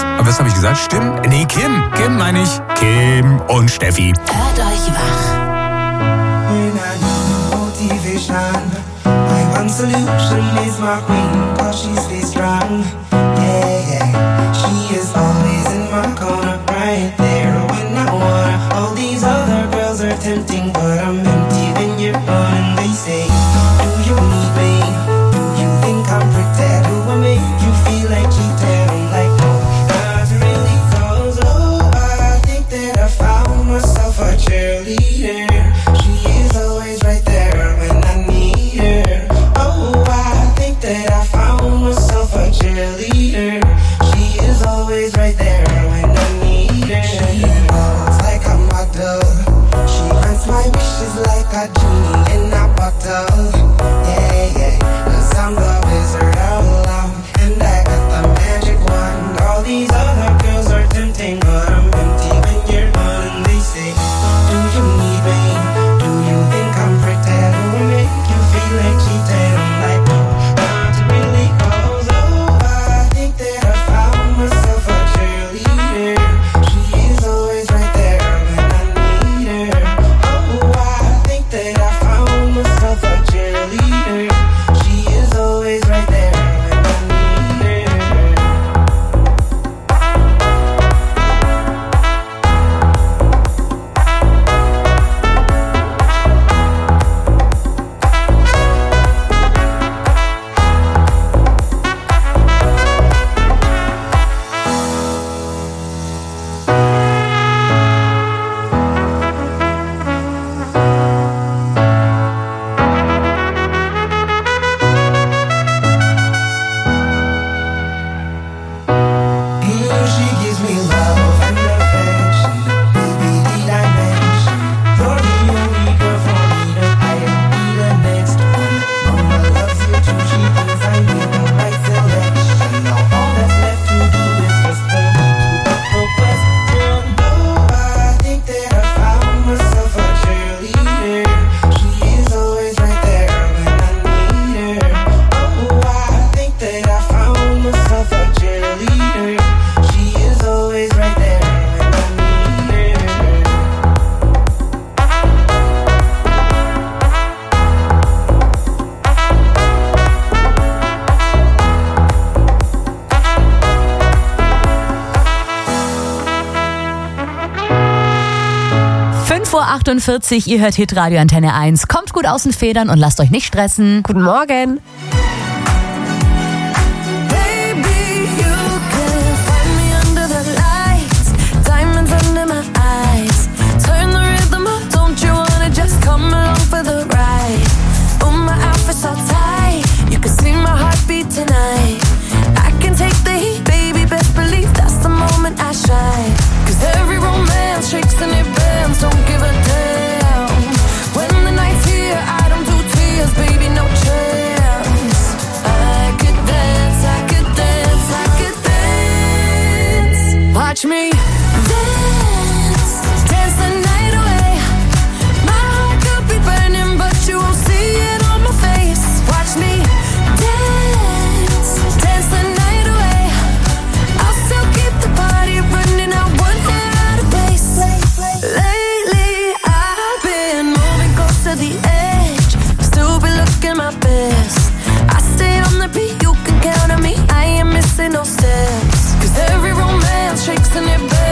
Was habe ich gesagt? Stimmt? Nee, Kim. Kim meine ich. Kim und Steffi. Hört euch wach. When I need motivation, my one solution is my queen, cause she stays strong. Yeah, yeah. She is always in my corner, right there when I wanna. All these other girls are tempting, but I'm empty when you're gone. And they say, do you need me? Do you think I'm pretend? Do I make you feel like cheating? I'm like, no, not really, cause oh, I think that I found myself a cheerleader. She is always right there when I need her. Oh, I think that I found myself a cheerleader. She is always right there when I need her. She walks like a model. She grants my wishes like a genie in a bottle. Yeah, yeah, 'cause I'm the wizard of love, and I got the magic wand. All these other girls are tempting, but I'm empty when you're gone. And they say, do you need me? Do you think I'm pretend? Do I make you feel like cheating? I'm like, no, not really, cause oh, I think that I found myself a cheerleader. She is always right there when I need her. Oh, I think that I found myself a cheerleader. She is always right there when I need her. She gives me love and affection. Baby, did I mention you're the only girl for me that I don't be the next one. Mama loves you too. She thinks I made the right selection. Now all that's left to do is just for me to put the question. Oh, I think that I found myself a cheerleader. She is always right there when I need her. Oh, I think that I found myself a cheerleader. She is always right there when I need her. Uhr 48, ihr hört Hitradio Antenne 1. Kommt gut aus den Federn und lasst euch nicht stressen. Guten Morgen. Don't give a damn. When the night's here, I don't do tears, baby, no chance. I could dance, I could dance, I could dance. Watch me dance, dance the night away. My heart could be burning, but you won't see it on my face. Watch me dance, dance the night away. I'll still keep the party running, I won't get out of place. The edge, still be looking my best. I stay on the beat, you can count on me. I ain't missing no steps. 'Cause every romance shakes and it bends.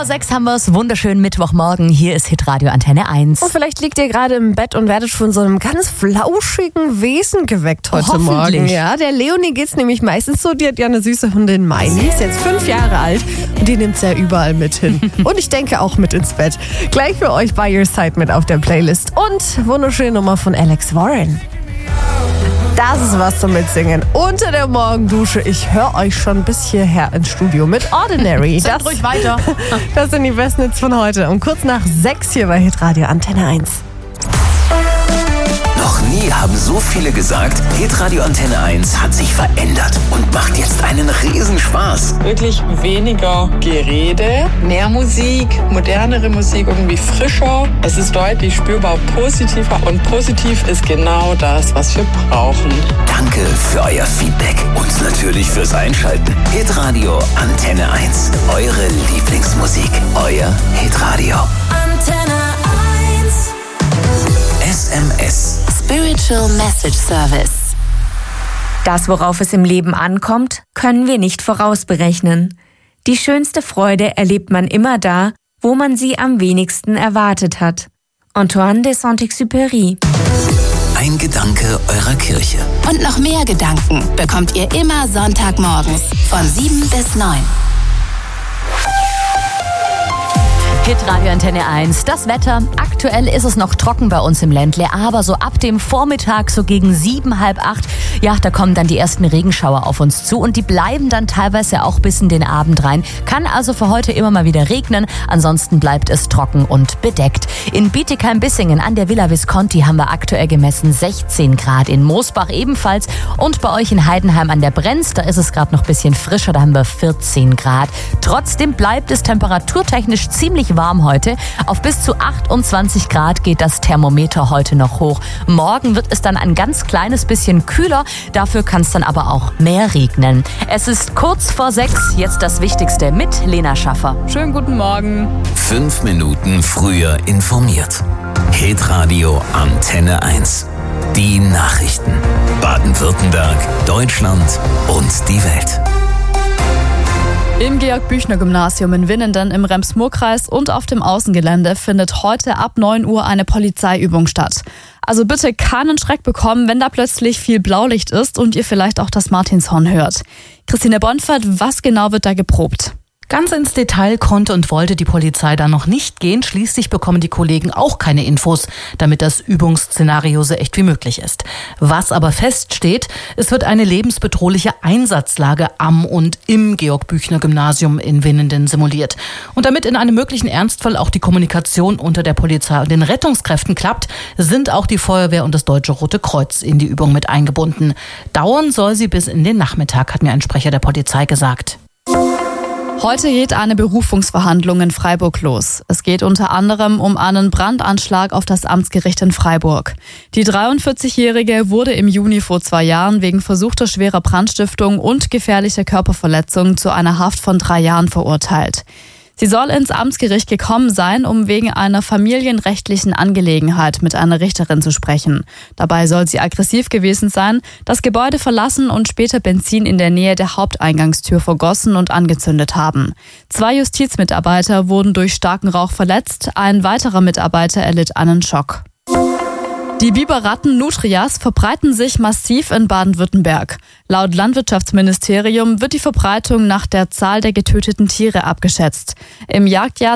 5:06 haben wir es. Wunderschönen Mittwochmorgen. Hier ist Hitradio Antenne 1. Und vielleicht liegt ihr gerade im Bett und werdet von so einem ganz flauschigen Wesen geweckt heute Morgen. Ja, der Leonie geht's nämlich meistens so. Die hat ja eine süße Hundin Miley, ist jetzt 5 Jahre alt und die nimmt's ja überall mit hin. Und ich denke auch mit ins Bett. Gleich für euch By Your Side mit auf der Playlist. Und wunderschöne Nummer von Alex Warren. Das ist was zum Mitsingen. Unter der Morgendusche. Ich höre euch schon bis hierher ins Studio mit Ordinary. Sagt ruhig weiter. Das sind die besten Hits von heute. Um kurz nach 6 hier bei Hitradio Antenne 1. Noch nie haben so viele gesagt, Hitradio Antenne 1 hat sich verändert und macht jetzt einen Riesenspaß. Wirklich weniger Gerede, mehr Musik, modernere Musik, irgendwie frischer. Es ist deutlich spürbar positiver und positiv ist genau das, was wir brauchen. Danke für euer Feedback und natürlich fürs Einschalten. Hitradio Antenne 1, eure Lieblingsmusik, euer Hitradio. Antenne 1. SMS. Spiritual Message Service. Das, worauf es im Leben ankommt, können wir nicht vorausberechnen. Die schönste Freude erlebt man immer da, wo man sie am wenigsten erwartet hat. Antoine de Saint-Exupéry. Ein Gedanke eurer Kirche. Und noch mehr Gedanken bekommt ihr immer Sonntagmorgens von 7 bis 9. Hitradio Antenne 1. Das Wetter. Aktuell ist es noch trocken bei uns im Ländle, aber so ab dem Vormittag, so gegen 7, halb 8, ja, da kommen dann die ersten Regenschauer auf uns zu und die bleiben dann teilweise auch bis in den Abend rein. Kann also für heute immer mal wieder regnen, ansonsten bleibt es trocken und bedeckt. In Bietigheim-Bissingen an der Villa Visconti haben wir aktuell gemessen 16 Grad, in Moosbach ebenfalls und bei euch in Heidenheim an der Brenz, da ist es gerade noch ein bisschen frischer, da haben wir 14 Grad. Trotzdem bleibt es temperaturtechnisch ziemlich warm heute. Auf bis zu 28 Grad geht das Thermometer heute noch hoch. Morgen wird es dann ein ganz kleines bisschen kühler, dafür kann es dann aber auch mehr regnen. Es ist kurz vor 6, jetzt das Wichtigste mit Lena Schaffer. Schönen guten Morgen. 5 Minuten früher informiert. Hitradio Antenne 1. Die Nachrichten. Baden-Württemberg, Deutschland und die Welt. Im Georg-Büchner-Gymnasium in Winnenden im Rems-Murr-Kreis und auf dem Außengelände findet heute ab 9 Uhr eine Polizeiübung statt. Also bitte keinen Schreck bekommen, wenn da plötzlich viel Blaulicht ist und ihr vielleicht auch das Martinshorn hört. Christine Bonfert, was genau wird da geprobt? Ganz ins Detail konnte und wollte die Polizei da noch nicht gehen. Schließlich bekommen die Kollegen auch keine Infos, damit das Übungsszenario so echt wie möglich ist. Was aber feststeht, es wird eine lebensbedrohliche Einsatzlage am und im Georg-Büchner-Gymnasium in Winnenden simuliert. Und damit in einem möglichen Ernstfall auch die Kommunikation unter der Polizei und den Rettungskräften klappt, sind auch die Feuerwehr und das Deutsche Rote Kreuz in die Übung mit eingebunden. Dauern soll sie bis in den Nachmittag, hat mir ein Sprecher der Polizei gesagt. Heute geht eine Berufungsverhandlung in Freiburg los. Es geht unter anderem um einen Brandanschlag auf das Amtsgericht in Freiburg. Die 43-Jährige wurde im Juni vor 2 Jahren wegen versuchter schwerer Brandstiftung und gefährlicher Körperverletzung zu einer Haft von 3 Jahren verurteilt. Sie soll ins Amtsgericht gekommen sein, um wegen einer familienrechtlichen Angelegenheit mit einer Richterin zu sprechen. Dabei soll sie aggressiv gewesen sein, das Gebäude verlassen und später Benzin in der Nähe der Haupteingangstür vergossen und angezündet haben. 2 Justizmitarbeiter wurden durch starken Rauch verletzt, ein weiterer Mitarbeiter erlitt einen Schock. Die Biberratten Nutrias verbreiten sich massiv in Baden-Württemberg. Laut Landwirtschaftsministerium wird die Verbreitung nach der Zahl der getöteten Tiere abgeschätzt. Im Jagdjahr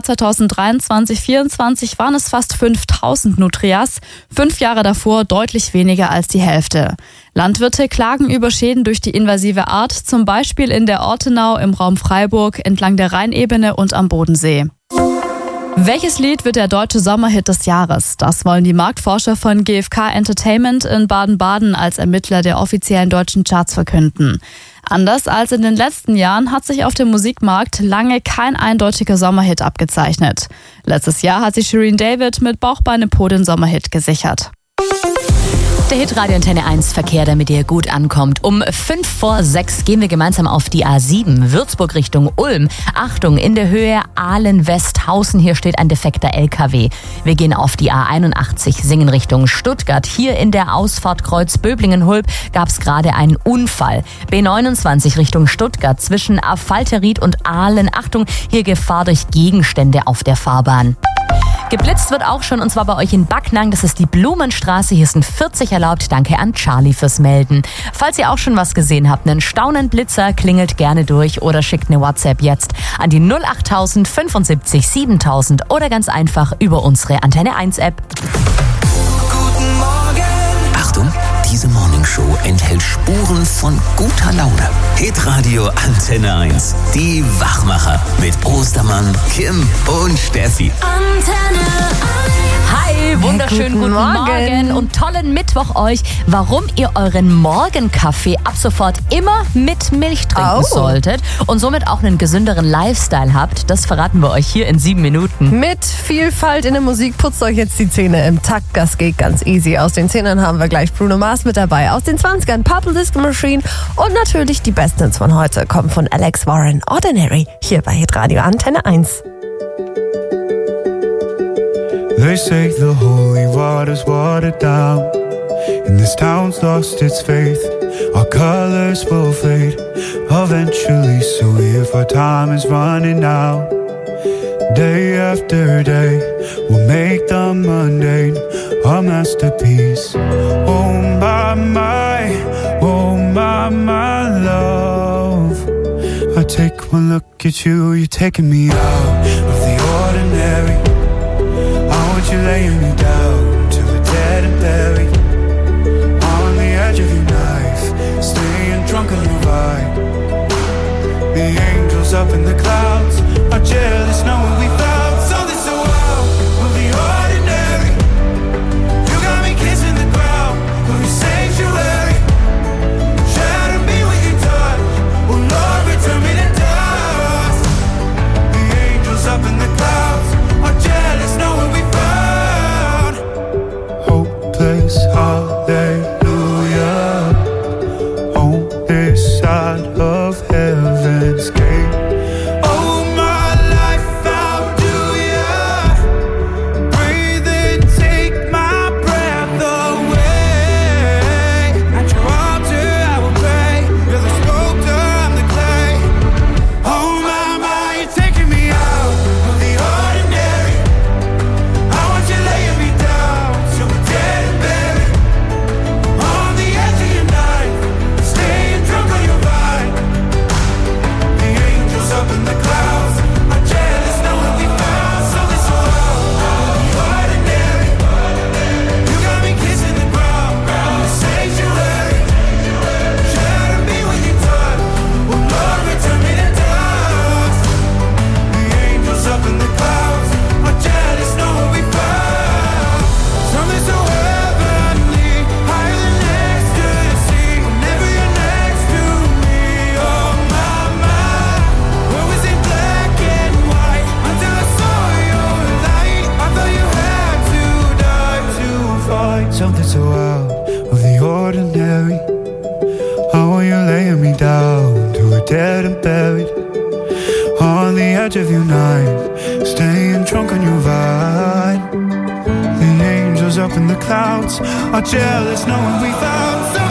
2023/24 waren es fast 5000 Nutrias, 5 Jahre davor deutlich weniger als die Hälfte. Landwirte klagen über Schäden durch die invasive Art, zum Beispiel in der Ortenau, im Raum Freiburg, entlang der Rheinebene und am Bodensee. Welches Lied wird der deutsche Sommerhit des Jahres? Das wollen die Marktforscher von GfK Entertainment in Baden-Baden als Ermittler der offiziellen deutschen Charts verkünden. Anders als in den letzten Jahren hat sich auf dem Musikmarkt lange kein eindeutiger Sommerhit abgezeichnet. Letztes Jahr hat sich Shirin David mit Bauch, Beine, Po den Sommerhit gesichert. Der Hitradio Antenne 1 Verkehr, damit ihr gut ankommt. Um 5:05 gehen wir gemeinsam auf die A7, Würzburg Richtung Ulm. Achtung, in der Höhe Ahlen-Westhausen, hier steht ein defekter LKW. Wir gehen auf die A81, Singen Richtung Stuttgart. Hier in der Ausfahrt Kreuz Böblingen-Hulb gab es gerade einen Unfall. B29 Richtung Stuttgart zwischen Affalteried und Ahlen. Achtung, hier Gefahr durch Gegenstände auf der Fahrbahn. Geblitzt wird auch schon, und zwar bei euch in Backnang. Das ist die Blumenstraße. Hier sind 40 erlaubt. Danke an Charlie fürs Melden. Falls ihr auch schon was gesehen habt, einen Staunenblitzer, klingelt gerne durch oder schickt eine WhatsApp jetzt an die 08000 75 7000 oder ganz einfach über unsere Antenne 1 App. Guten Morgen. Achtung, diese Morningshow enthält Spuren von guter Laune. Hitradio Antenne 1. Die Wachmacher mit Ostermann, Kim und Steffi. Antenne 1. Hi, wunderschönen guten Morgen und tollen Mittwoch euch. Warum ihr euren Morgenkaffee ab sofort immer mit Milch trinken solltet und somit auch einen gesünderen Lifestyle habt, das verraten wir euch hier in 7 Minuten. Mit Vielfalt in der Musik putzt euch jetzt die Zähne im Takt. Das geht ganz easy. Aus den 10ern haben wir gleich Bruno Mars mit dabei. Aus den 20ern Purple Disco Machine. Und natürlich die besten Hits von heute kommen von Alex Warren. Ordinary hier bei Hitradio Antenne 1. They say the holy water's watered down, and this town's lost its faith. Our colors will fade eventually, so if our time is running out, day after day, we'll make the mundane a masterpiece. Oh my, oh my love. I take one look at you, you're taking me out of the ordinary. You're laying me down to the dead and buried on the edge of your knife, staying drunk on your vine. The angels up in the clouds are jealous knowing we found something so wild of the ordinary. You got me kissing the ground of your sanctuary. Shatter me with your touch, oh Lord, return me to dust. The angels up in the clouds are jealous knowing we found hallelujah on this side of heaven's gate. Oh, my life, how do ya breathe and take my breath away? At your altar I will pray. You're the sculptor, I'm the clay. Oh my, you're taking me out of the ordinary. I want you laying me down to a dead and buried on the edge of your knife, staying drunk on your vine. The angels up in the clouds are jealous knowing we found something so ordinary. You got me kissing the ground, the sanctuary. Shatter me with your touch, oh Lord, return me to dust. The angels up in the clouds are jealous knowing we found something so heavenly, higher than ecstasy. Whenever you're next to me, oh my, where was it black and white until I saw your light? I thought you had to die to find something so out of the ordinary. How are you laying me down to a dead and buried on the edge of your knife, staying drunk on your vine. The angels up in the clouds are jealous knowing we found